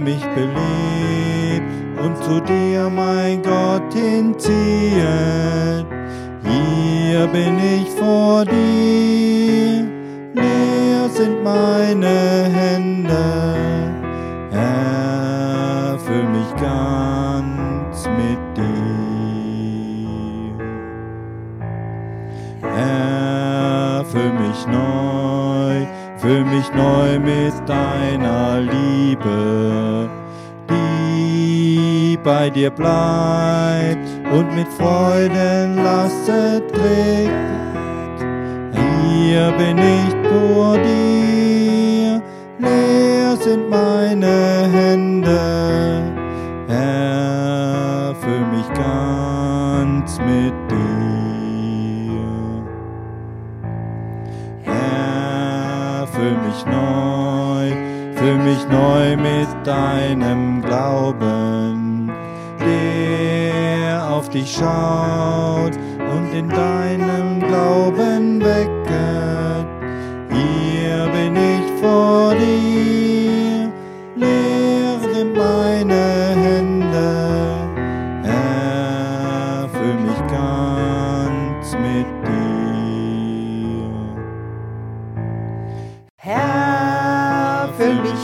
mich belebt und zu dir, mein Gott, hinziehet. Hier bin ich vor dir, leer sind meine Hände. Erfüll mich ganz mit dir. Erfüll mich neu, füll mich neu mit deiner Liebe, die bei dir bleibt und mit Freudenlaste trägt. Hier bin ich vor dir, leer sind meine Hände. Erfüll mich ganz mit dir. Erfüll mich neu mit deinem Glauben, der auf dich schaut und in deinem Glauben wecket. Hier bin ich vor dir, leer sind meine Hände. Erfüll mich ganz mit dir. Herr, füll mich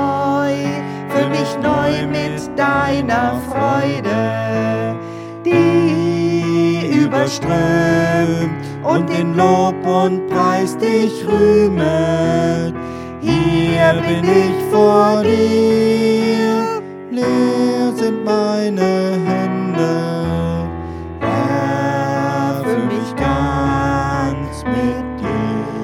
neu mit deiner Freude, die überströmt und in Lob und Preis dich rühmet. Hier bin ich vor dir, leer sind meine Hände. Erfüll mich ganz mit dir.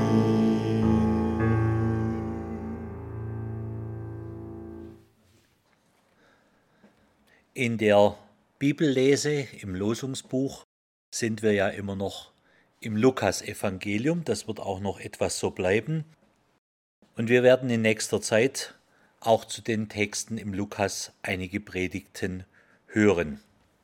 In der Bibellese im Losungsbuch sind wir ja immer noch im Lukas-Evangelium. Das wird auch noch etwas so bleiben. Und wir werden in nächster Zeit auch zu den Texten im Lukas einige Predigten hören.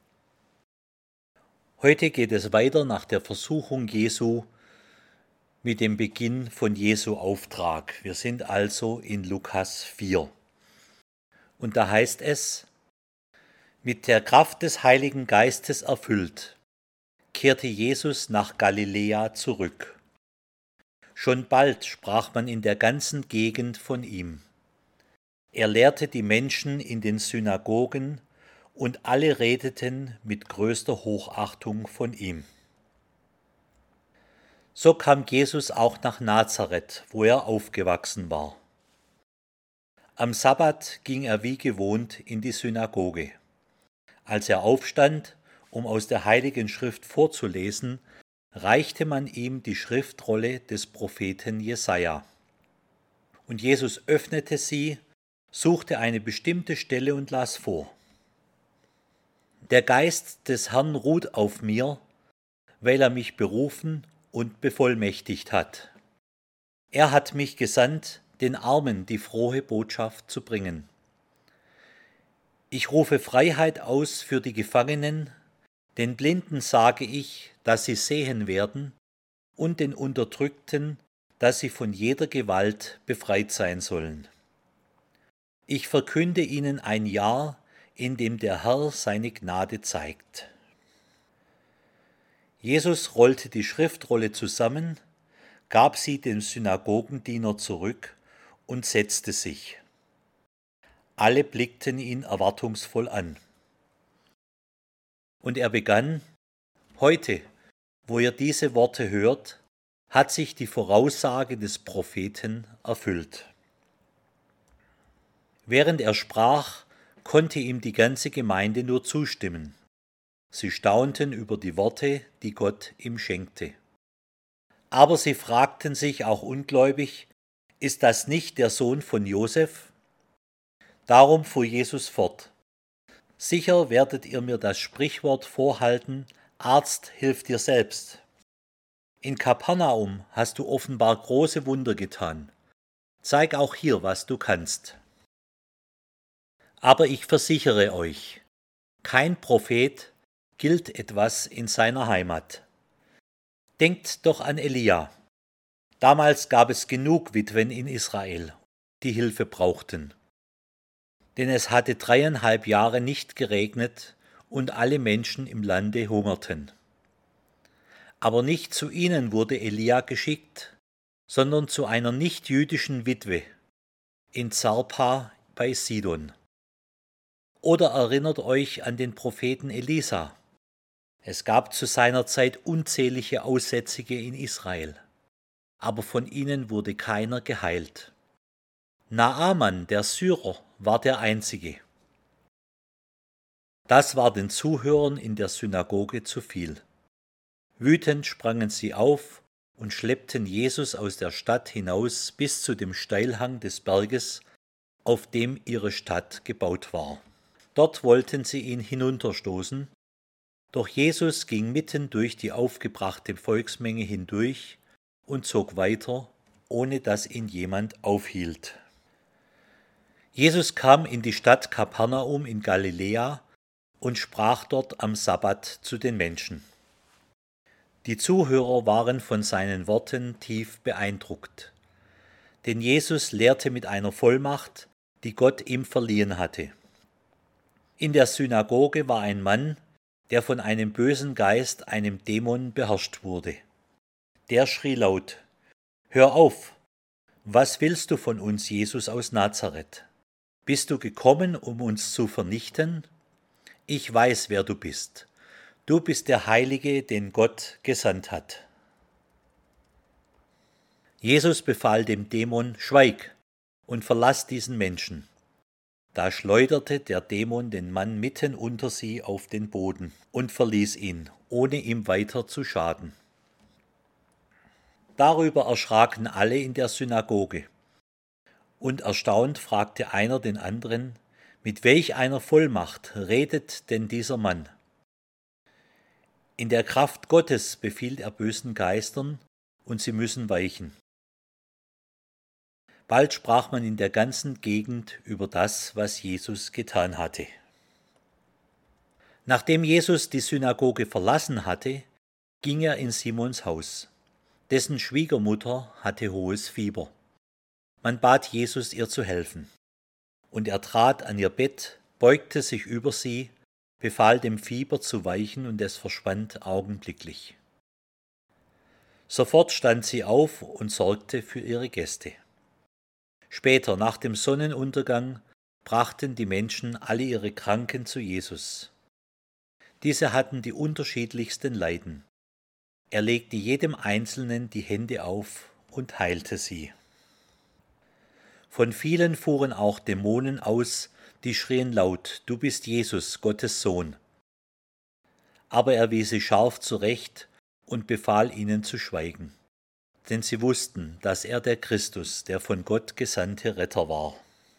Heute geht es weiter nach der Versuchung Jesu mit dem Beginn von Jesu Auftrag. Wir sind also in Lukas 4. Und da heißt es: Mit der Kraft des Heiligen Geistes erfüllt, kehrte Jesus nach Galiläa zurück. Schon bald sprach man in der ganzen Gegend von ihm. Er lehrte die Menschen in den Synagogen, und alle redeten mit größter Hochachtung von ihm. So kam Jesus auch nach Nazareth, wo er aufgewachsen war. Am Sabbat ging er wie gewohnt in die Synagoge. Als er aufstand, um aus der Heiligen Schrift vorzulesen, reichte man ihm die Schriftrolle des Propheten Jesaja. Und Jesus öffnete sie, suchte eine bestimmte Stelle und las vor. Der Geist des Herrn ruht auf mir, weil er mich berufen und bevollmächtigt hat. Er hat mich gesandt, den Armen die frohe Botschaft zu bringen. Ich rufe Freiheit aus für die Gefangenen, den Blinden sage ich, dass sie sehen werden, und den Unterdrückten, dass sie von jeder Gewalt befreit sein sollen. Ich verkünde ihnen ein Jahr, in dem der Herr seine Gnade zeigt. Jesus rollte die Schriftrolle zusammen, gab sie dem Synagogendiener zurück und setzte sich. Alle blickten ihn erwartungsvoll an. Und er begann: Heute, wo ihr diese Worte hört, hat sich die Voraussage des Propheten erfüllt. Während er sprach, konnte ihm die ganze Gemeinde nur zustimmen. Sie staunten über die Worte, die Gott ihm schenkte. Aber sie fragten sich auch ungläubig: Ist das nicht der Sohn von Josef? Darum fuhr Jesus fort: Sicher werdet ihr mir das Sprichwort vorhalten: Arzt, hilf dir selbst. In Kapernaum hast du offenbar große Wunder getan. Zeig auch hier, was du kannst. Aber ich versichere euch, kein Prophet gilt etwas in seiner Heimat. Denkt doch an Elia. Damals gab es genug Witwen in Israel, die Hilfe brauchten. denn es hatte 3,5 Jahre nicht geregnet und alle Menschen im Lande hungerten. Aber nicht zu ihnen wurde Elia geschickt, sondern zu einer nichtjüdischen Witwe in Zarpa bei Sidon. Oder erinnert euch an den Propheten Elisa. Es gab zu seiner Zeit unzählige Aussätzige in Israel, aber von ihnen wurde keiner geheilt. Naaman, der Syrer, war der Einzige. Das war den Zuhörern in der Synagoge zu viel. Wütend sprangen sie auf und schleppten Jesus aus der Stadt hinaus bis zu dem Steilhang des Berges, auf dem ihre Stadt gebaut war. Dort wollten sie ihn hinunterstoßen, doch Jesus ging mitten durch die aufgebrachte Volksmenge hindurch und zog weiter, ohne dass ihn jemand aufhielt. Jesus kam in die Stadt Kapernaum in Galiläa und sprach dort am Sabbat zu den Menschen. Die Zuhörer waren von seinen Worten tief beeindruckt, denn Jesus lehrte mit einer Vollmacht, die Gott ihm verliehen hatte. In der Synagoge war ein Mann, der von einem bösen Geist, einem Dämon, beherrscht wurde. Der schrie laut: »Hör auf! Was willst du von uns, Jesus aus Nazareth? Bist du gekommen, um uns zu vernichten? Ich weiß, wer du bist. Du bist der Heilige, den Gott gesandt hat.« Jesus befahl dem Dämon: »Schweig und verlass diesen Menschen.« Da schleuderte der Dämon den Mann mitten unter sie auf den Boden und verließ ihn, ohne ihm weiter zu schaden. Darüber erschraken alle in der Synagoge. Und erstaunt fragte einer den anderen: »Mit welch einer Vollmacht redet denn dieser Mann?« »In der Kraft Gottes befiehlt er bösen Geistern, und sie müssen weichen.« Bald sprach man in der ganzen Gegend über das, was Jesus getan hatte. Nachdem Jesus die Synagoge verlassen hatte, ging er in Simons Haus. Dessen Schwiegermutter hatte hohes Fieber. Man bat Jesus, ihr zu helfen. Und er trat an ihr Bett, beugte sich über sie, befahl dem Fieber zu weichen, und es verschwand augenblicklich. Sofort stand sie auf und sorgte für ihre Gäste. Später, nach dem Sonnenuntergang, brachten die Menschen alle ihre Kranken zu Jesus. Diese hatten die unterschiedlichsten Leiden. Er legte jedem Einzelnen die Hände auf und heilte sie. Von vielen fuhren auch Dämonen aus, die schrien laut: »Du bist Jesus, Gottes Sohn.« Aber er wies sie scharf zurecht und befahl ihnen zu schweigen, denn sie wussten, dass er der Christus, der von Gott gesandte Retter war.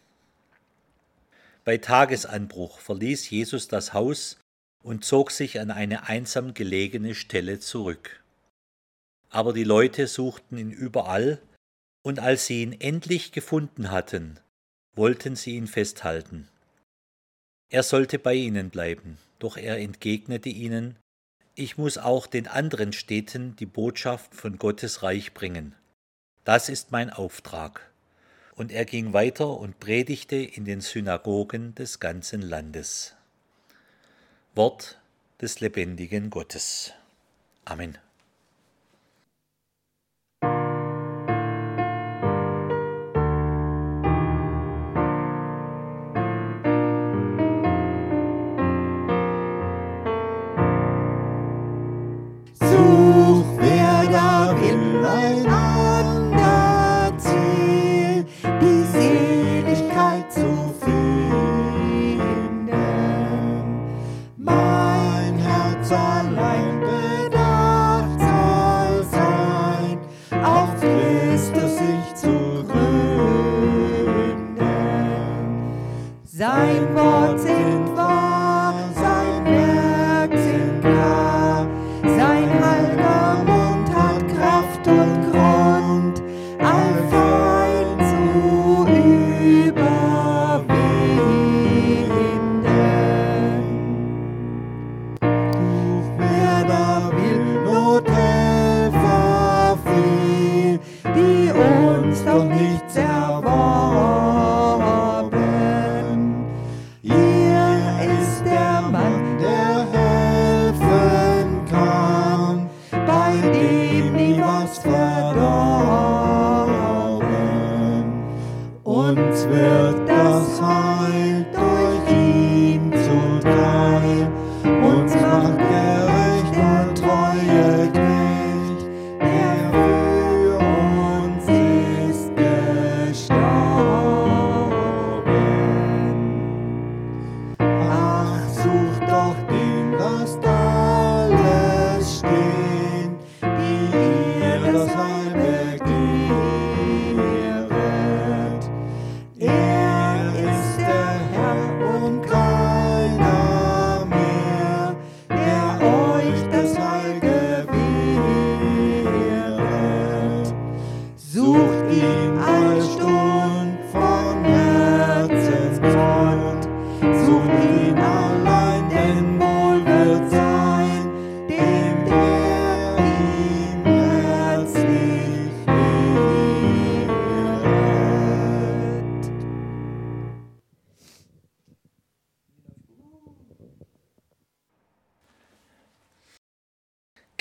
Bei Tagesanbruch verließ Jesus das Haus und zog sich an eine einsam gelegene Stelle zurück. Aber die Leute suchten ihn überall, und als sie ihn endlich gefunden hatten, wollten sie ihn festhalten. Er sollte bei ihnen bleiben, doch er entgegnete ihnen: »Ich muss auch den anderen Städten die Botschaft von Gottes Reich bringen. Das ist mein Auftrag.« Und er ging weiter und predigte in den Synagogen des ganzen Landes. Wort des lebendigen Gottes. Amen. Such, wer darin einander zählt, die Seligkeit zu finden. Mein Herz allein bedacht soll sein, auf Christus sich zu gründen. Sein Wort sind wahr, sein Werk sind klar, sein heiliger Mund hat Kraft und Grund, all Feind zu überwinden. Such, wer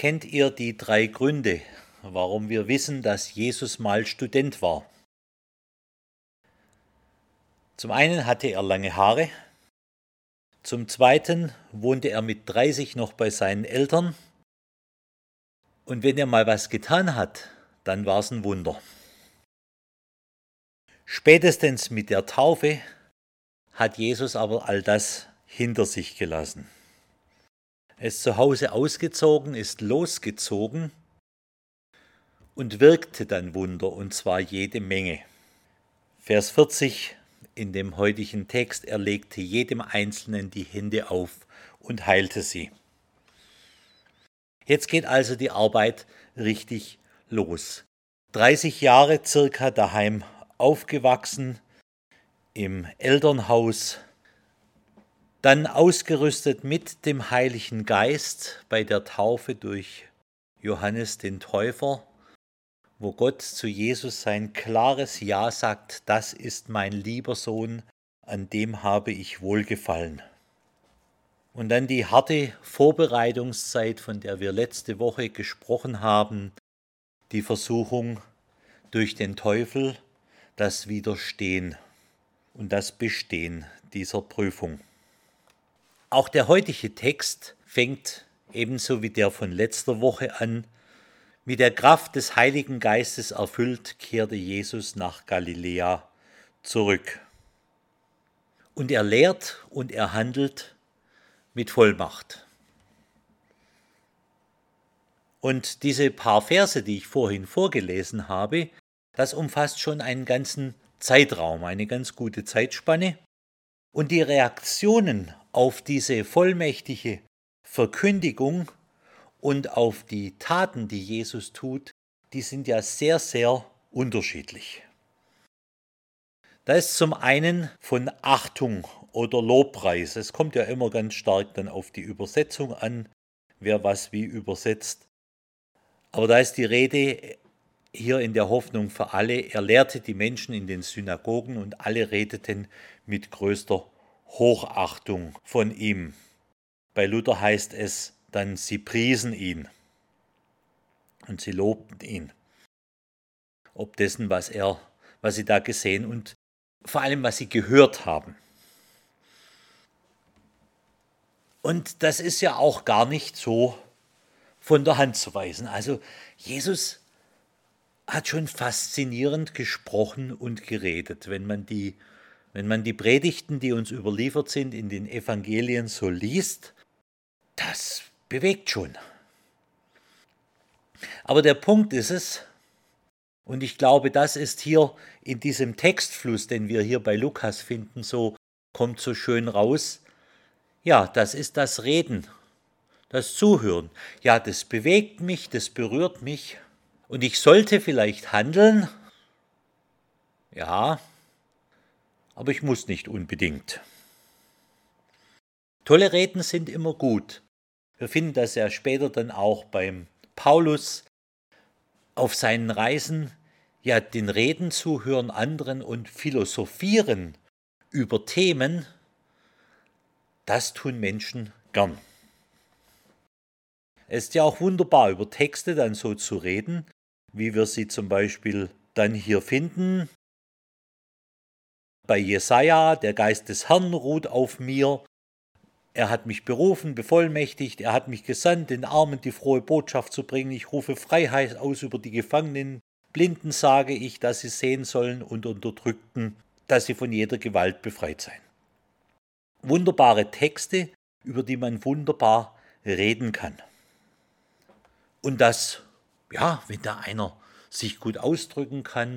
kennt ihr die 3 Gründe, warum wir wissen, dass Jesus mal Student war? Zum einen hatte er lange Haare, zum zweiten wohnte er mit 30 noch bei seinen Eltern und wenn er mal was getan hat, dann war es ein Wunder. Spätestens mit der Taufe hat Jesus aber all das hinter sich gelassen. Er ist zu Hause ausgezogen, ist losgezogen und wirkte dann Wunder, und zwar jede Menge. Vers 40 in dem heutigen Text: Er legte jedem Einzelnen die Hände auf und heilte sie. Jetzt geht also die Arbeit richtig los. 30 Jahre circa daheim aufgewachsen, im Elternhaus, dann ausgerüstet mit dem Heiligen Geist bei der Taufe durch Johannes den Täufer, wo Gott zu Jesus sein klares Ja sagt: Das ist mein lieber Sohn, an dem habe ich Wohlgefallen. Und dann die harte Vorbereitungszeit, von der wir letzte Woche gesprochen haben, die Versuchung durch den Teufel, das Widerstehen und das Bestehen dieser Prüfung. Auch der heutige Text fängt ebenso wie der von letzter Woche an: Mit der Kraft des Heiligen Geistes erfüllt, kehrte Jesus nach Galiläa zurück. Und er lehrt und er handelt mit Vollmacht. Und diese paar Verse, die ich vorhin vorgelesen habe, das umfasst schon einen ganzen Zeitraum, eine ganz gute Zeitspanne. Und die Reaktionen auf diese vollmächtige Verkündigung und auf die Taten, die Jesus tut, die sind ja sehr, sehr unterschiedlich. Da ist zum einen von Achtung oder Lobpreis. Es kommt ja immer ganz stark dann auf die Übersetzung an, wer was wie übersetzt. Aber da ist die Rede hier in der Hoffnung für alle: Er lehrte die Menschen in den Synagogen und alle redeten mit größter Hochachtung von ihm. Bei Luther heißt es dann, sie priesen ihn und sie lobten ihn. Ob dessen, was sie da gesehen und vor allem, was sie gehört haben. Und das ist ja auch gar nicht so von der Hand zu weisen. Also Jesus hat schon faszinierend gesprochen und geredet. Wenn man die Predigten, die uns überliefert sind, in den Evangelien so liest, das bewegt schon. Aber der Punkt ist es, und ich glaube, das ist hier in diesem Textfluss, den wir hier bei Lukas finden, kommt so schön raus. Ja, das ist das Reden, das Zuhören. Ja, das bewegt mich, das berührt mich. Und ich sollte vielleicht handeln. Ja, aber ich muss nicht unbedingt. Tolle Reden sind immer gut. Wir finden das ja später dann auch beim Paulus auf seinen Reisen, ja, den Reden zuhören anderen und philosophieren über Themen, das tun Menschen gern. Es ist ja auch wunderbar, über Texte dann so zu reden, wie wir sie zum Beispiel dann hier finden. Bei Jesaja: Der Geist des Herrn ruht auf mir. Er hat mich berufen, bevollmächtigt, er hat mich gesandt, den Armen die frohe Botschaft zu bringen. Ich rufe Freiheit aus über die Gefangenen. Blinden sage ich, dass sie sehen sollen, und Unterdrückten, dass sie von jeder Gewalt befreit seien. Wunderbare Texte, über die man wunderbar reden kann. Und das, ja, wenn da einer sich gut ausdrücken kann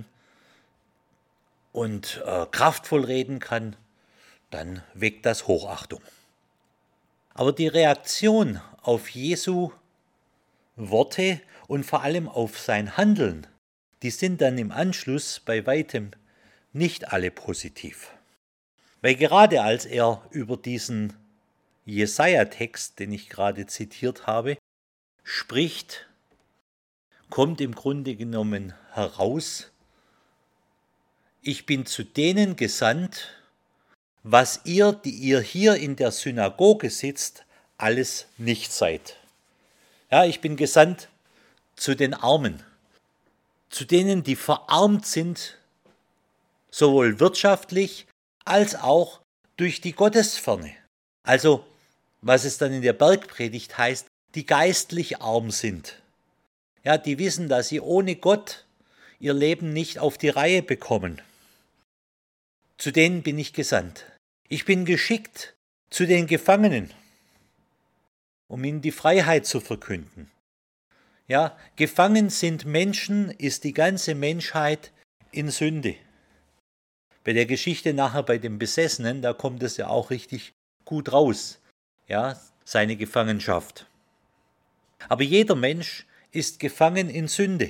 und kraftvoll reden kann, dann weckt das Hochachtung. Aber die Reaktion auf Jesu Worte und vor allem auf sein Handeln, die sind dann im Anschluss bei weitem nicht alle positiv. Weil gerade als er über diesen Jesaja-Text, den ich gerade zitiert habe, spricht, kommt im Grunde genommen heraus: Ich bin zu denen gesandt, was ihr, die ihr hier in der Synagoge sitzt, alles nicht seid. Ja, ich bin gesandt zu den Armen, zu denen, die verarmt sind, sowohl wirtschaftlich als auch durch die Gottesferne. Also, was es dann in der Bergpredigt heißt, die geistlich arm sind. Ja, die wissen, dass sie ohne Gott ihr Leben nicht auf die Reihe bekommen. Zu denen bin ich gesandt. Ich bin geschickt zu den Gefangenen, um ihnen die Freiheit zu verkünden. Ja, gefangen sind Menschen, ist die ganze Menschheit in Sünde. Bei der Geschichte nachher bei dem Besessenen, da kommt es ja auch richtig gut raus, ja, seine Gefangenschaft. Aber jeder Mensch ist gefangen in Sünde.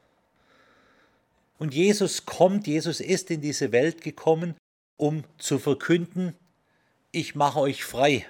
Und Jesus ist in diese Welt gekommen, um zu verkünden, ich mache euch frei.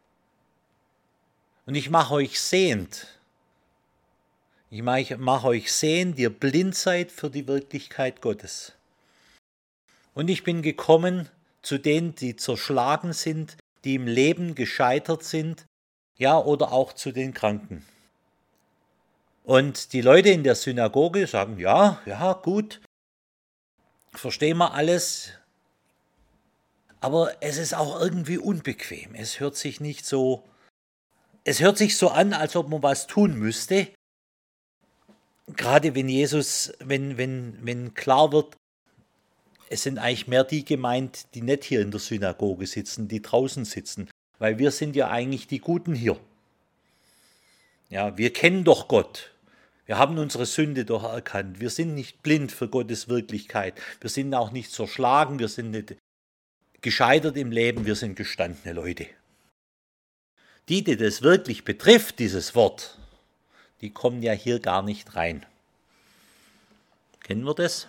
Und ich mache euch sehend. Ich mache euch sehend, ihr blind seid für die Wirklichkeit Gottes. Und ich bin gekommen zu denen, die zerschlagen sind, die im Leben gescheitert sind, ja, oder auch zu den Kranken. Und die Leute in der Synagoge sagen, ja, gut, verstehen wir alles, aber es ist auch irgendwie unbequem. Es hört sich so an, als ob man was tun müsste. Gerade wenn klar wird, es sind eigentlich mehr die gemeint, die nicht hier in der Synagoge sitzen, die draußen sitzen, weil wir sind ja eigentlich die Guten hier. Ja, wir kennen doch Gott. Wir haben unsere Sünde doch erkannt. Wir sind nicht blind für Gottes Wirklichkeit. Wir sind auch nicht zerschlagen. Wir sind nicht gescheitert im Leben. Wir sind gestandene Leute. Die das wirklich betrifft, dieses Wort, die kommen ja hier gar nicht rein. Kennen wir das?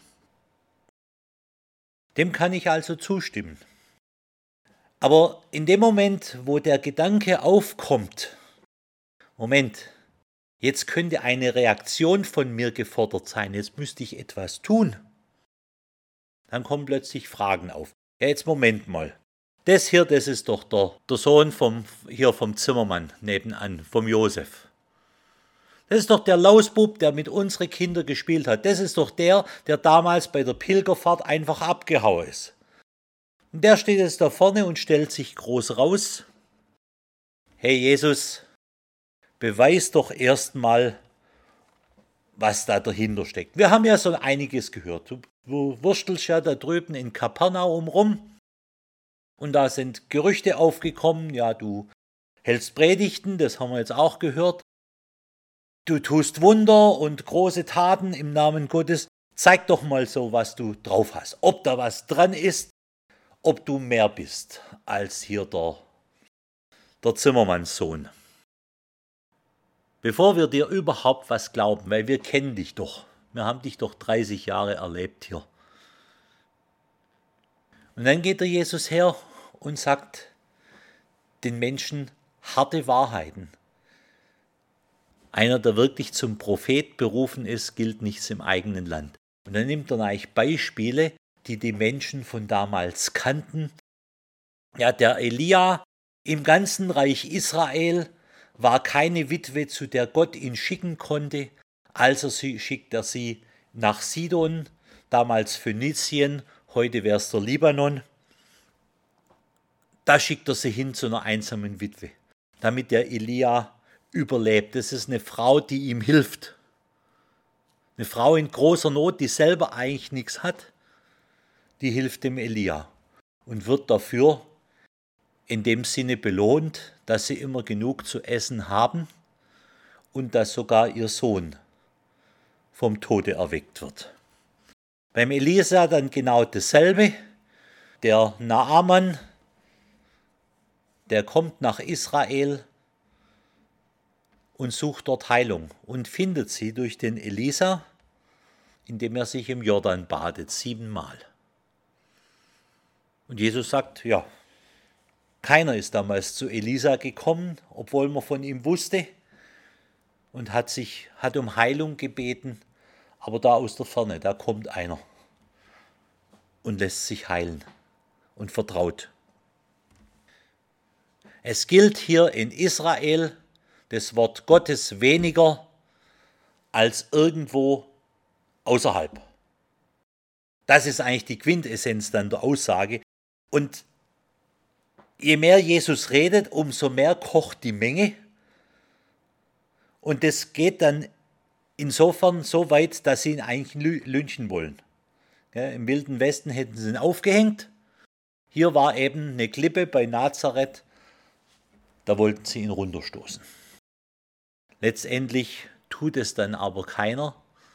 Dem kann ich also zustimmen. Aber in dem Moment, wo der Gedanke aufkommt, Moment, jetzt könnte eine Reaktion von mir gefordert sein, jetzt müsste ich etwas tun. Dann kommen plötzlich Fragen auf. Ja, jetzt Moment mal. Das ist doch der Sohn vom Zimmermann nebenan, vom Josef. Das ist doch der Lausbub, der mit unseren Kindern gespielt hat. Das ist doch der damals bei der Pilgerfahrt einfach abgehauen ist. Und der steht jetzt da vorne und stellt sich groß raus. Hey Jesus, beweis doch erstmal, was da dahinter steckt. Wir haben ja so einiges gehört. Du wurstelst ja da drüben in Kapernaum rum und da sind Gerüchte aufgekommen. Ja, du hältst Predigten, das haben wir jetzt auch gehört. Du tust Wunder und große Taten im Namen Gottes. Zeig doch mal so, was du drauf hast. Ob da was dran ist, ob du mehr bist als hier der Zimmermannssohn. Bevor wir dir überhaupt was glauben, weil wir kennen dich doch. Wir haben dich doch 30 Jahre erlebt hier. Und dann geht der Jesus her und sagt den Menschen harte Wahrheiten. Einer, der wirklich zum Prophet berufen ist, gilt nichts im eigenen Land. Und dann nimmt er eigentlich Beispiele, die die Menschen von damals kannten. Ja, der Elia im ganzen Reich Israel war keine Witwe, zu der Gott ihn schicken konnte. Also schickt er sie nach Sidon, damals Phönizien, heute wäre es der Libanon. Da schickt er sie hin zu einer einsamen Witwe, damit der Elia überlebt. Das ist eine Frau, die ihm hilft. Eine Frau in großer Not, die selber eigentlich nichts hat, die hilft dem Elia und wird dafür in dem Sinne belohnt, dass sie immer genug zu essen haben und dass sogar ihr Sohn vom Tode erweckt wird. Beim Elisa dann genau dasselbe. Der Naaman, der kommt nach Israel und sucht dort Heilung und findet sie durch den Elisa, indem er sich im Jordan badet, 7-mal. Und Jesus sagt, ja, keiner ist damals zu Elisa gekommen, obwohl man von ihm wusste, und hat um Heilung gebeten, aber da aus der Ferne, da kommt einer und lässt sich heilen und vertraut. Es gilt hier in Israel, das Wort Gottes weniger als irgendwo außerhalb. Das ist eigentlich die Quintessenz dann der Aussage. Und je mehr Jesus redet, umso mehr kocht die Menge. Und das geht dann insofern so weit, dass sie ihn eigentlich lynchen wollen. Ja, im Wilden Westen hätten sie ihn aufgehängt. Hier war eben eine Klippe bei Nazareth, da wollten sie ihn runterstoßen. Letztendlich tut es dann aber keiner,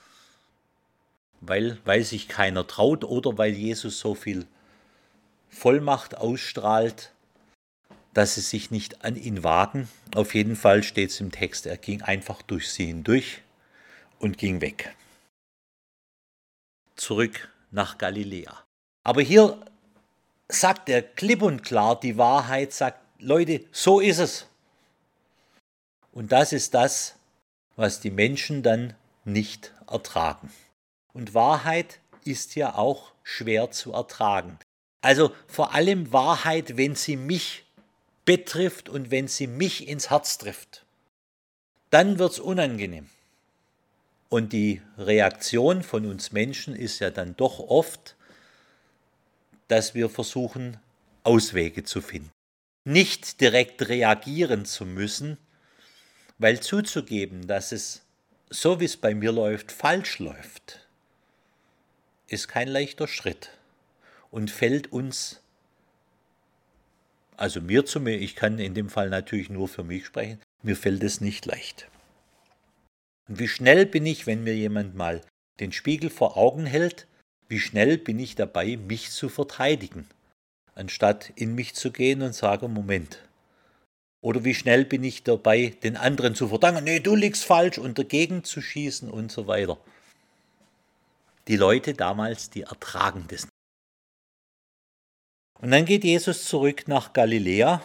weil sich keiner traut oder weil Jesus so viel Vollmacht ausstrahlt, dass sie sich nicht an ihn wagen. Auf jeden Fall steht es im Text, er ging einfach durch sie hindurch und ging weg. Zurück nach Galiläa. Aber hier sagt er klipp und klar die Wahrheit, sagt, Leute, so ist es. Und das ist das, was die Menschen dann nicht ertragen. Und Wahrheit ist ja auch schwer zu ertragen. Also vor allem Wahrheit, wenn sie mich betrifft und wenn sie mich ins Herz trifft. Dann wird es unangenehm. Und die Reaktion von uns Menschen ist ja dann doch oft, dass wir versuchen, Auswege zu finden. Nicht direkt reagieren zu müssen, weil zuzugeben, dass es, so wie es bei mir läuft, falsch läuft, ist kein leichter Schritt und fällt uns, also mir zu mir, ich kann in dem Fall natürlich nur für mich sprechen, mir fällt es nicht leicht. Und wie schnell bin ich, wenn mir jemand mal den Spiegel vor Augen hält, wie schnell bin ich dabei, mich zu verteidigen, anstatt in mich zu gehen und sagen, Moment. Oder wie schnell bin ich dabei, den anderen zu verdanken, nee, du liegst falsch und dagegen zu schießen und so weiter. Die Leute damals, die ertragen das nicht. Und dann geht Jesus zurück nach Galiläa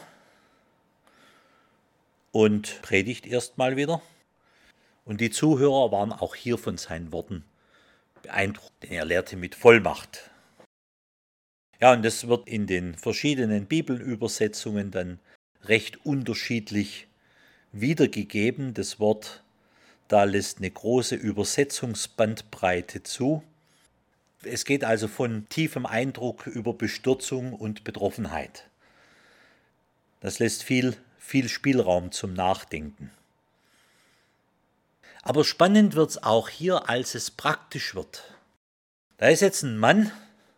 und predigt erstmal wieder. Und die Zuhörer waren auch hier von seinen Worten beeindruckt, denn er lehrte mit Vollmacht. Ja, und das wird in den verschiedenen Bibelübersetzungen dann recht unterschiedlich wiedergegeben. Das Wort da lässt eine große Übersetzungsbandbreite zu. Es geht also von tiefem Eindruck über Bestürzung und Betroffenheit. Das lässt viel Spielraum zum Nachdenken. Aber spannend wird es auch hier, als es praktisch wird. Da ist jetzt ein Mann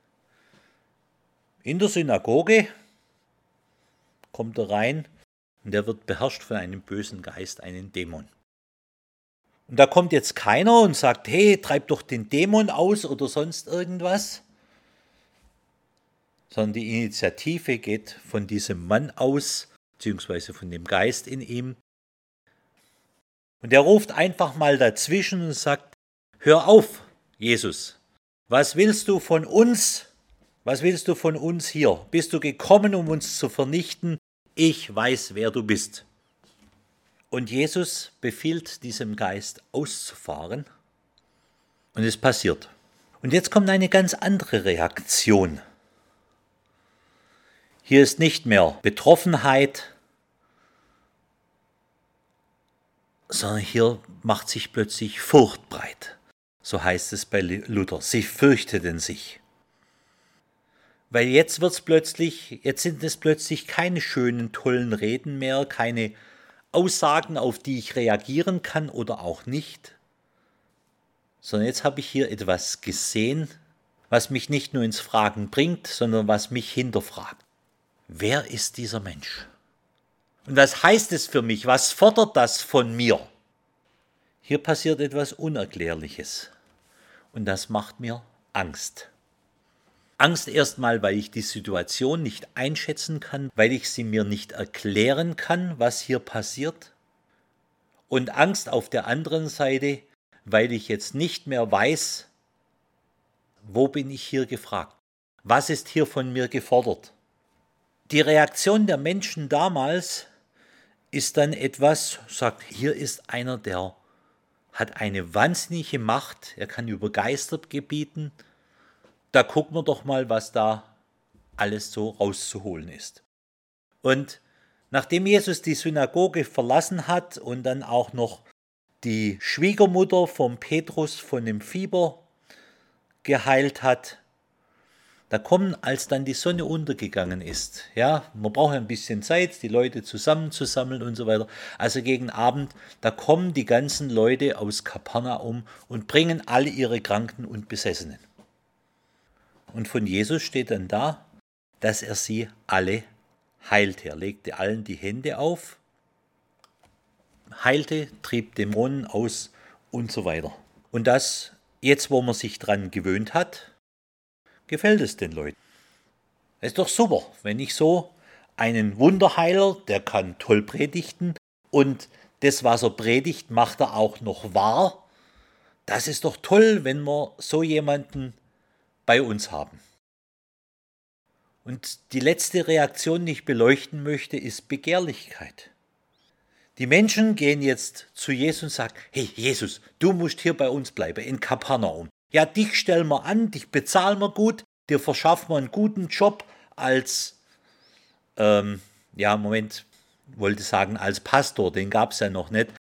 in der Synagoge, kommt er rein und der wird beherrscht von einem bösen Geist, einem Dämon. Und da kommt jetzt keiner und sagt, hey, treib doch den Dämon aus oder sonst irgendwas, sondern die Initiative geht von diesem Mann aus, beziehungsweise von dem Geist in ihm. Und er ruft einfach mal dazwischen und sagt, hör auf, Jesus, was willst du von uns? Was willst du von uns hier? Bist du gekommen, um uns zu vernichten? Ich weiß, wer du bist. Und Jesus befiehlt diesem Geist auszufahren und es passiert. Und jetzt kommt eine ganz andere Reaktion. Hier ist nicht mehr Betroffenheit, sondern hier macht sich plötzlich Furcht breit. So heißt es bei Luther. Sie fürchteten sich. Weil jetzt sind es plötzlich keine schönen, tollen Reden mehr, keine Aussagen, auf die ich reagieren kann oder auch nicht, sondern jetzt habe ich hier etwas gesehen, was mich nicht nur ins Fragen bringt, sondern was mich hinterfragt. Wer ist dieser Mensch? Und was heißt es für mich? Was fordert das von mir? Hier passiert etwas Unerklärliches und das macht mir Angst. Angst erstmal, weil ich die Situation nicht einschätzen kann, weil ich sie mir nicht erklären kann, was hier passiert. Und Angst auf der anderen Seite, weil ich jetzt nicht mehr weiß, wo bin ich hier gefragt? Was ist hier von mir gefordert? Die Reaktion der Menschen damals ist dann etwas, sagt, hier ist einer, der hat eine wahnsinnige Macht, er kann über Geister gebieten. Da gucken wir doch mal, was da alles so rauszuholen ist. Und Nachdem Jesus die Synagoge verlassen hat und dann auch noch die Schwiegermutter vom Petrus von dem Fieber geheilt hat, da kommen, als dann die Sonne untergegangen ist, ja, man braucht ein bisschen Zeit, die Leute zusammenzusammeln und so weiter. Also gegen Abend, da kommen die ganzen Leute aus Kapernaum und bringen alle ihre Kranken und Besessenen. Und von Jesus steht dann da, dass er sie alle heilte. Er legte allen die Hände auf, heilte, trieb Dämonen aus und so weiter. Und das, jetzt wo man sich dran gewöhnt hat, gefällt es den Leuten. Es ist doch super, wenn ich so einen Wunderheiler, der kann toll predigen und das, was er predigt, macht er auch noch wahr. Das ist doch toll, wenn wir so jemanden bei uns haben. Und die letzte Reaktion, die ich beleuchten möchte, ist Begehrlichkeit. Die Menschen gehen jetzt zu Jesus und sagen, hey Jesus, du musst hier bei uns bleiben, in Kapernaum. Ja, dich stellen wir an, dich bezahlen wir gut, dir verschaffen wir einen guten Job als, wollte sagen als Pastor, den gab es ja noch nicht,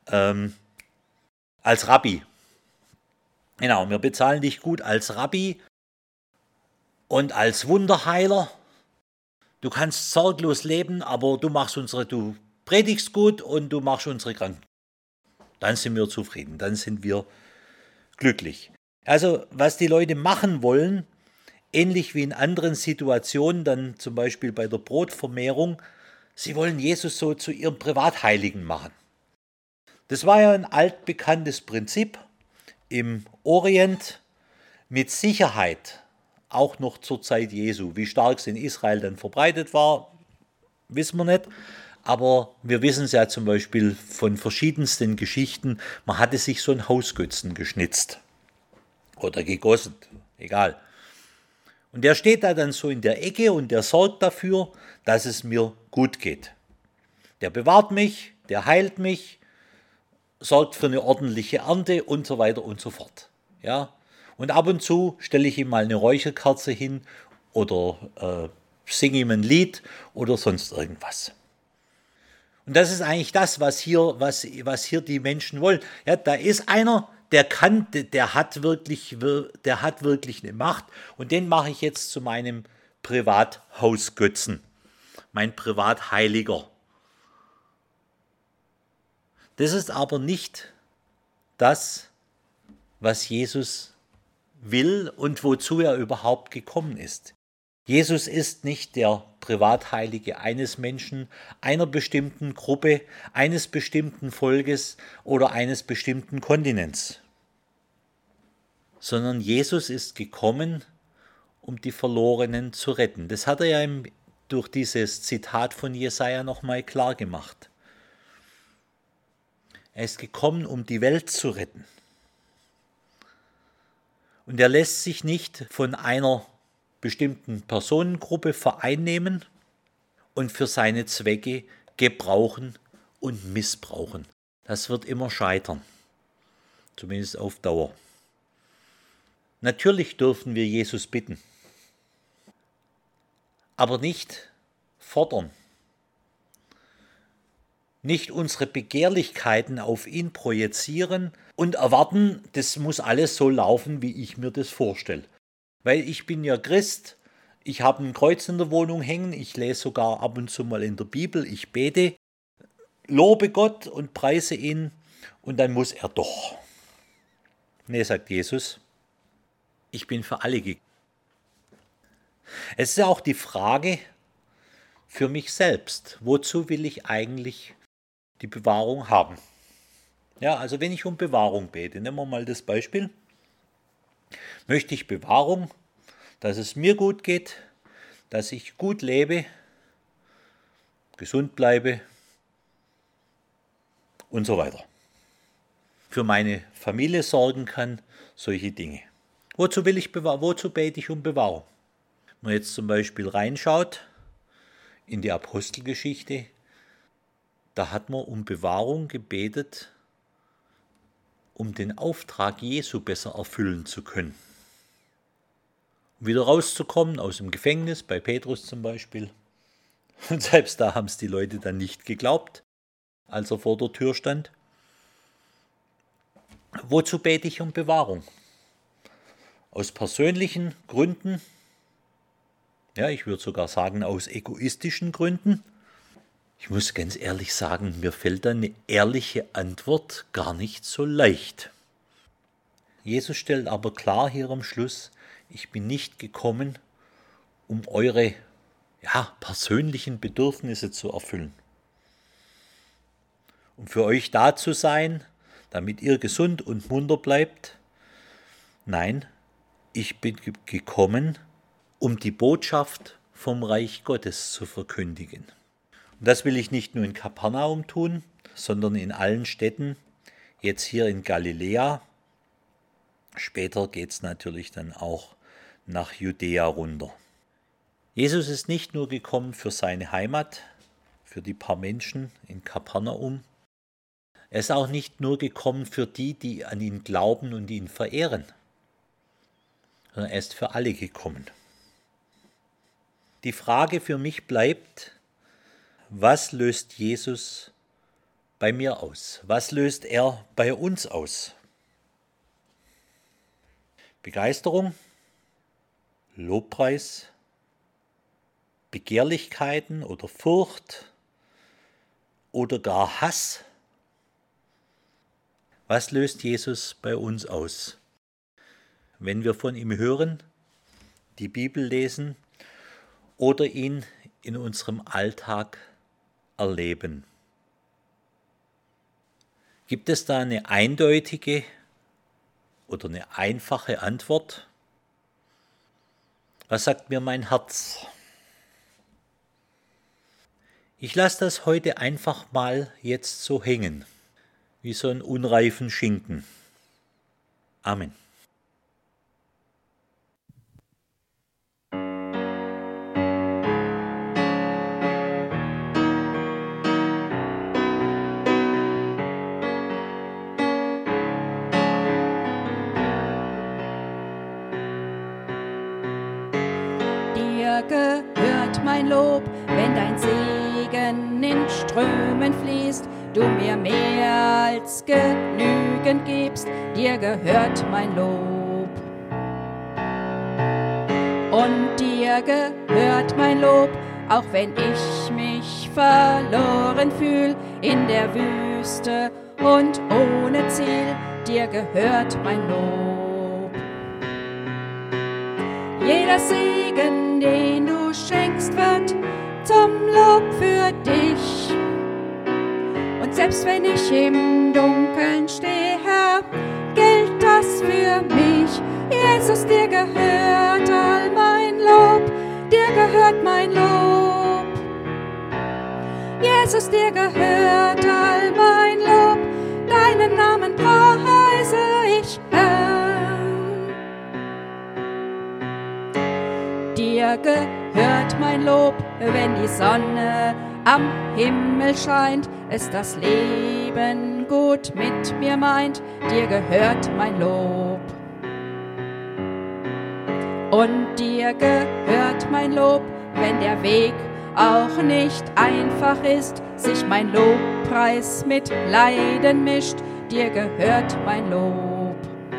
als Rabbi. Genau, wir bezahlen dich gut als Rabbi und als Wunderheiler. Du kannst sorglos leben, aber du predigst gut und du machst unsere Kranken. Dann sind wir zufrieden, dann sind wir glücklich. Also, was die Leute machen wollen, ähnlich wie in anderen Situationen, dann zum Beispiel bei der Brotvermehrung, sie wollen Jesus so zu ihrem Privatheiligen machen. Das war ja ein altbekanntes Prinzip im Orient, mit Sicherheit auch noch zur Zeit Jesu. Wie stark es in Israel dann verbreitet war, wissen wir nicht. Aber wir wissen es ja zum Beispiel von verschiedensten Geschichten, man hatte sich so einen Hausgötzen geschnitzt oder gegossen, egal. Und der steht da dann so in der Ecke und der sorgt dafür, dass es mir gut geht. Der bewahrt mich, der heilt mich, sorgt für eine ordentliche Ernte und so weiter und so fort. Ja? Und ab und zu stelle ich ihm mal eine Räucherkerze hin oder singe ihm ein Lied oder sonst irgendwas. Und das ist eigentlich das, was hier die Menschen wollen. Ja, da ist einer, der hat wirklich eine Macht und den mache ich jetzt zu meinem Privathausgötzen, mein Privatheiliger. Das ist aber nicht das, was Jesus will und wozu er überhaupt gekommen ist. Jesus ist nicht der Privatheilige eines Menschen, einer bestimmten Gruppe, eines bestimmten Volkes oder eines bestimmten Kontinents, sondern Jesus ist gekommen, um die Verlorenen zu retten. Das hat er ja durch dieses Zitat von Jesaja nochmal klar gemacht. Er ist gekommen, um die Welt zu retten. Und er lässt sich nicht von einer bestimmten Personengruppe vereinnehmen und für seine Zwecke gebrauchen und missbrauchen. Das wird immer scheitern, zumindest auf Dauer. Natürlich dürfen wir Jesus bitten, aber nicht fordern. Nicht unsere Begehrlichkeiten auf ihn projizieren und erwarten, das muss alles so laufen, wie ich mir das vorstelle. Weil ich bin ja Christ, ich habe ein Kreuz in der Wohnung hängen, ich lese sogar ab und zu mal in der Bibel, ich bete, lobe Gott und preise ihn und dann muss er doch. Nee, sagt Jesus, ich bin für alle gekommen. Es ist ja auch die Frage für mich selbst, wozu will ich eigentlich die Bewahrung haben? Ja, also wenn ich um Bewahrung bete, nehmen wir mal das Beispiel, möchte ich Bewahrung, dass es mir gut geht, dass ich gut lebe, gesund bleibe und so weiter. Für meine Familie sorgen kann, solche Dinge. Wozu bete ich um Bewahrung? Wenn man jetzt zum Beispiel reinschaut in die Apostelgeschichte, da hat man um Bewahrung gebetet, um den Auftrag Jesu besser erfüllen zu können. Um wieder rauszukommen aus dem Gefängnis, bei Petrus zum Beispiel, Und selbst da haben es die Leute dann nicht geglaubt, als er vor der Tür stand. Wozu bete ich um Bewahrung? Aus persönlichen Gründen, ja, ich würde sogar sagen aus egoistischen Gründen. Ich muss ganz ehrlich sagen, mir fällt da eine ehrliche Antwort gar nicht so leicht. Jesus stellt aber klar hier am Schluss, ich bin nicht gekommen, um eure persönlichen Bedürfnisse zu erfüllen. Um für euch da zu sein, damit ihr gesund und munter bleibt. Nein, ich bin gekommen, um die Botschaft vom Reich Gottes zu verkündigen. Und das will ich nicht nur in Kapernaum tun, sondern in allen Städten, jetzt hier in Galiläa. Später geht es natürlich dann auch nach Judäa runter. Jesus ist nicht nur gekommen für seine Heimat, für die paar Menschen in Kapernaum. Er ist auch nicht nur gekommen für die, die an ihn glauben und ihn verehren, sondern er ist für alle gekommen. Die Frage für mich bleibt, was löst Jesus bei mir aus? Was löst er bei uns aus? Begeisterung, Lobpreis, Begehrlichkeiten oder Furcht oder gar Hass? Was löst Jesus bei uns aus? Wenn wir von ihm hören, die Bibel lesen oder ihn in unserem Alltag erleben. Gibt es da eine eindeutige oder eine einfache Antwort? Was sagt mir mein Herz? Ich lasse das heute einfach mal jetzt so hängen, wie so einen unreifen Schinken. Amen. Dir gehört mein Lob, wenn dein Segen in Strömen fließt, du mir mehr als genügend gibst, dir gehört mein Lob. Und dir gehört mein Lob, auch wenn ich mich verloren fühl in der Wüste und ohne Ziel, dir gehört mein Lob. Jeder Segen, den du schenkst, wird zum Lob für dich. Und selbst wenn ich im Dunkeln stehe, Herr, gilt das für mich. Jesus, dir gehört all mein Lob, dir gehört mein Lob. Jesus, dir gehört all mein Lob, deinen Namen preise ich, Herr. Dir gehört mein Lob, wenn die Sonne am Himmel scheint, es das Leben gut mit mir meint, dir gehört mein Lob. Und dir gehört mein Lob, wenn der Weg auch nicht einfach ist, sich mein Lobpreis mit Leiden mischt, dir gehört mein Lob.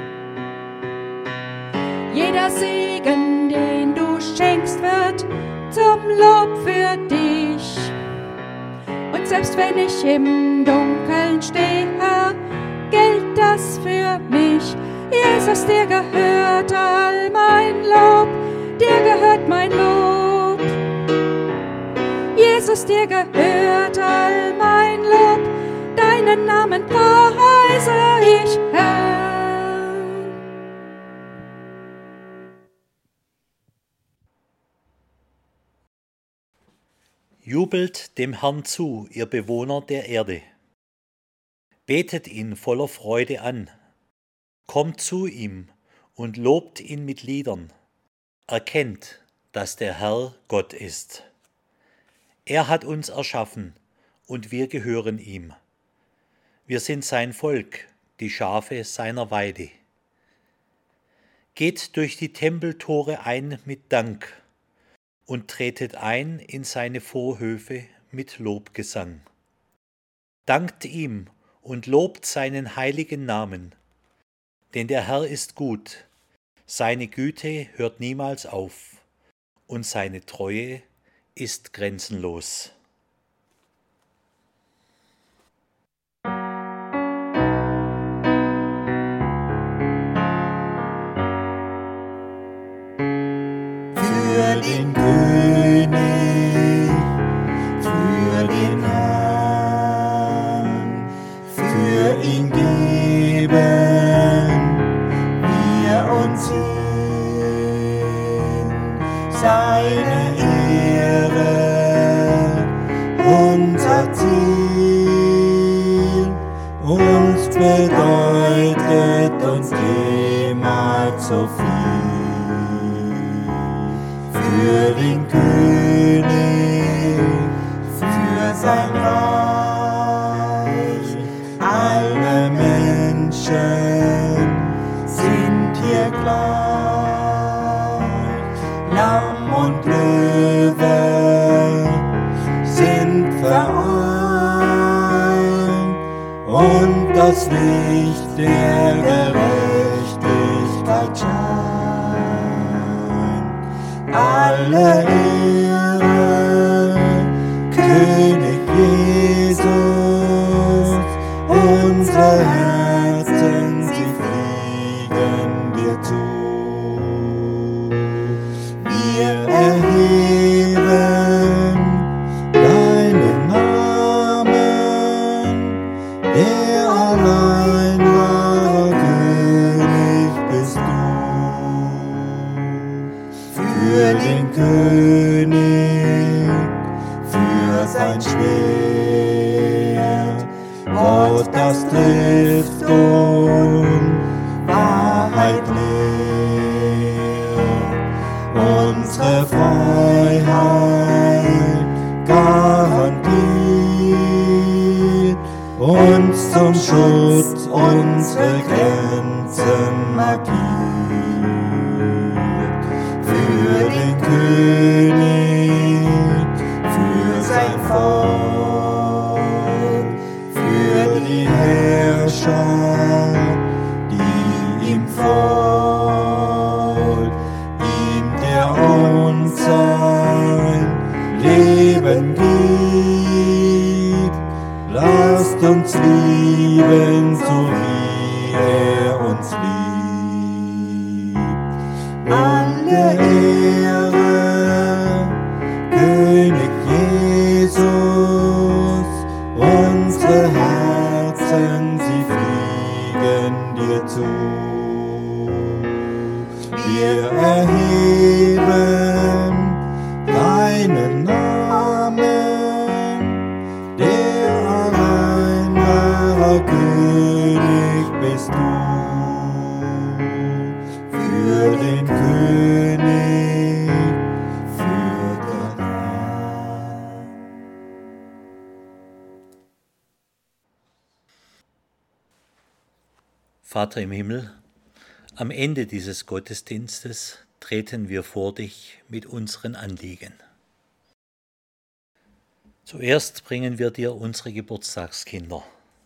Jeder Segen, den du schenkst, wird zum Lob für dich. Und selbst wenn ich im Dunkeln stehe, gilt das für mich. Jesus, dir gehört all mein Lob, dir gehört mein Lob. Jesus, dir gehört all mein Lob, deinen Namen preise ich, Herr. Jubelt dem Herrn zu, ihr Bewohner der Erde. Betet ihn voller Freude an. Kommt zu ihm und lobt ihn mit Liedern. Erkennt, dass der Herr Gott ist. Er hat uns erschaffen und wir gehören ihm. Wir sind sein Volk, die Schafe seiner Weide. Geht durch die Tempeltore ein mit Dank und tretet ein in seine Vorhöfe mit Lobgesang. Dankt ihm und lobt seinen heiligen Namen, denn der Herr ist gut, seine Güte hört niemals auf und seine Treue ist grenzenlos. Für den König, für den Herrn, für ihn geben wir uns hin, seine Ehre, unser Ziel, uns bedeutet uns jemals so viel. Für den König, für sein Reich, alle Menschen sind hier gleich. Lamm und Löwe sind vereint und das Licht der Gerechtigkeit scheint. Alle Ehre, König Jesus, unsere Herzen, sie fliegen dir zu. Wir erheben deinen Namen, der allein wahre König bist du. Für den König, für sein Schwert, Wort, das trifft und Wahrheit lehrt, unsere Freiheit garantiert, uns zum Schutz unsere Grenzen markiert. Für den König, für sein Volk, für die Herrscher, die ihm folgt, ihm, der uns sein Leben gibt. Lasst uns lieben, so wie er uns liebt. Alle Ehre, König Jesus, unsere Herzen, sie fliegen dir zu. Wir erheben deinen Namen, der allein wahre König bist du. Für den König, für den Herrn. Vater im Himmel, am Ende dieses Gottesdienstes treten wir vor dich mit unseren Anliegen. Zuerst bringen wir dir unsere Geburtstagskinder.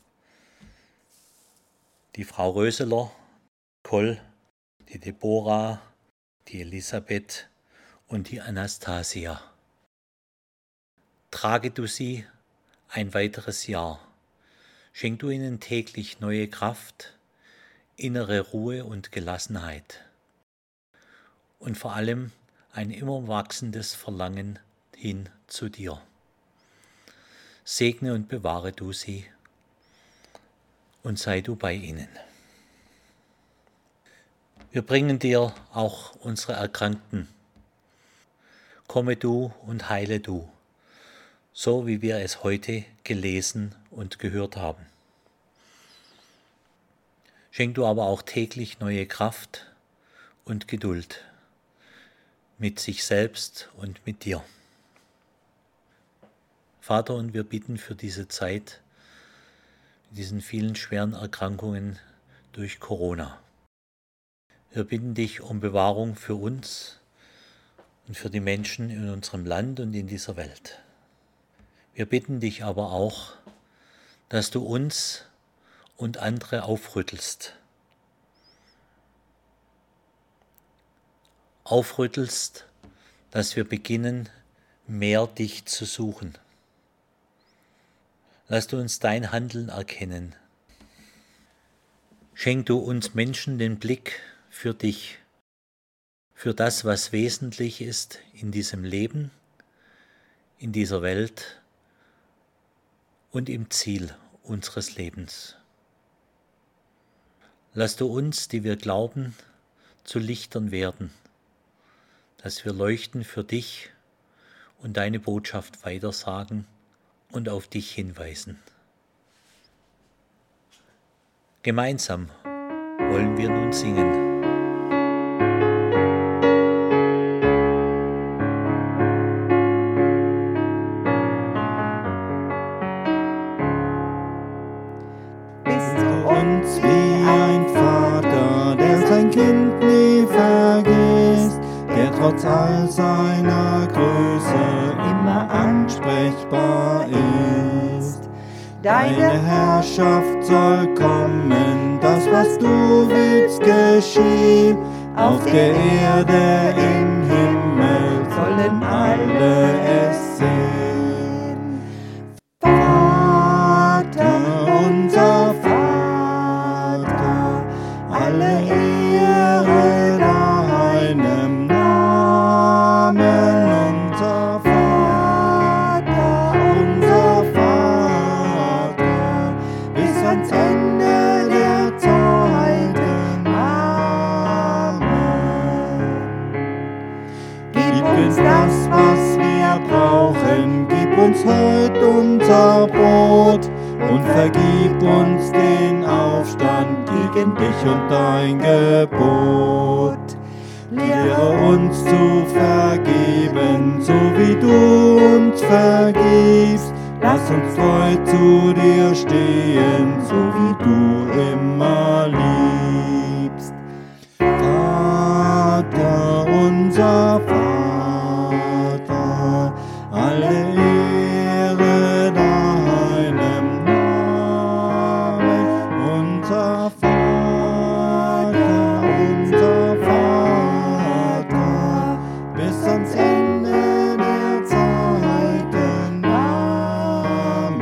Die Frau Röseler, Koll, die Deborah, die Elisabeth und die Anastasia. Trage du sie ein weiteres Jahr. Schenk du ihnen täglich neue Kraft, innere Ruhe und Gelassenheit und vor allem ein immer wachsendes Verlangen hin zu dir. Segne und bewahre du sie und sei du bei ihnen. Wir bringen dir auch unsere Erkrankten. Komme du und heile du, so wie wir es heute gelesen und gehört haben. Schenk du aber auch täglich neue Kraft und Geduld mit sich selbst und mit dir. Vater, und wir bitten für diese Zeit, mit diesen vielen schweren Erkrankungen durch Corona. Wir bitten dich um Bewahrung für uns, und für die Menschen in unserem Land und in dieser Welt. Wir bitten dich aber auch, dass du uns und andere aufrüttelst. Aufrüttelst, dass wir beginnen, mehr dich zu suchen. Lass du uns dein Handeln erkennen. Schenk du uns Menschen den Blick für dich, für das, was wesentlich ist in diesem Leben, in dieser Welt und im Ziel unseres Lebens. Lass du uns, die wir glauben, zu Lichtern werden, dass wir leuchten für dich und deine Botschaft weitersagen und auf dich hinweisen. Gemeinsam wollen wir nun singen. Bist du uns wie ein Vater, der sein Kind nie vergisst, der trotz all seiner Größe immer ansprechbar ist. Deine Herrschaft soll kommen, das, was du willst, geschehen. Auf der Erde, im Himmel sollen alle es sehen. Vater, unser Vater, alle Ehre deinem Namen. Unser Vater, bis ans Ende der Zeiten. Amen. Gib uns das, was wir brauchen, gib uns heut unser Brot und vergib uns den Aufstand gegen dich und dein Gebot. Lehre uns zu vergeben, so wie du uns vergibst. Lass uns treu zu dir stehen, so wie du immer liebst. Vater, unser Vater, alle Ehre deinem Namen. Unser Vater, bis ans Ende der Zeiten. Amen.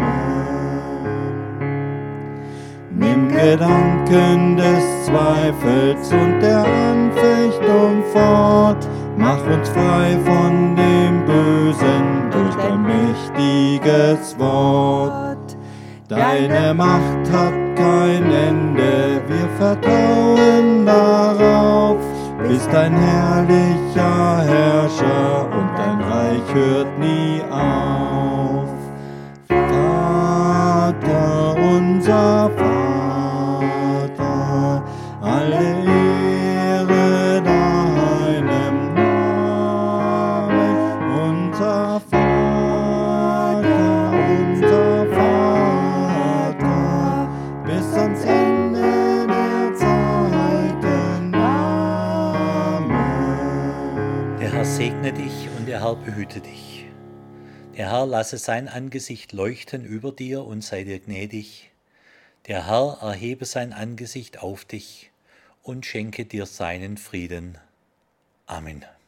Nimm Gedanken des Zweifels und der Anfechtung fort, mach uns frei von dem Bösen durch dein mächtiges Wort. Deine Macht hat kein Ende, wir vertrauen darauf. Bist ein herrlicher Herrscher und dein Reich hört nie auf. Vater, unser Vater, alle Ehre deinem Namen. Unser Vater, bis ans Ende der Zeiten. Amen. Der Herr segne dich und der Herr behüte dich. Der Herr lasse sein Angesicht leuchten über dir und sei dir gnädig. Der Herr erhebe sein Angesicht auf dich und schenke dir seinen Frieden. Amen.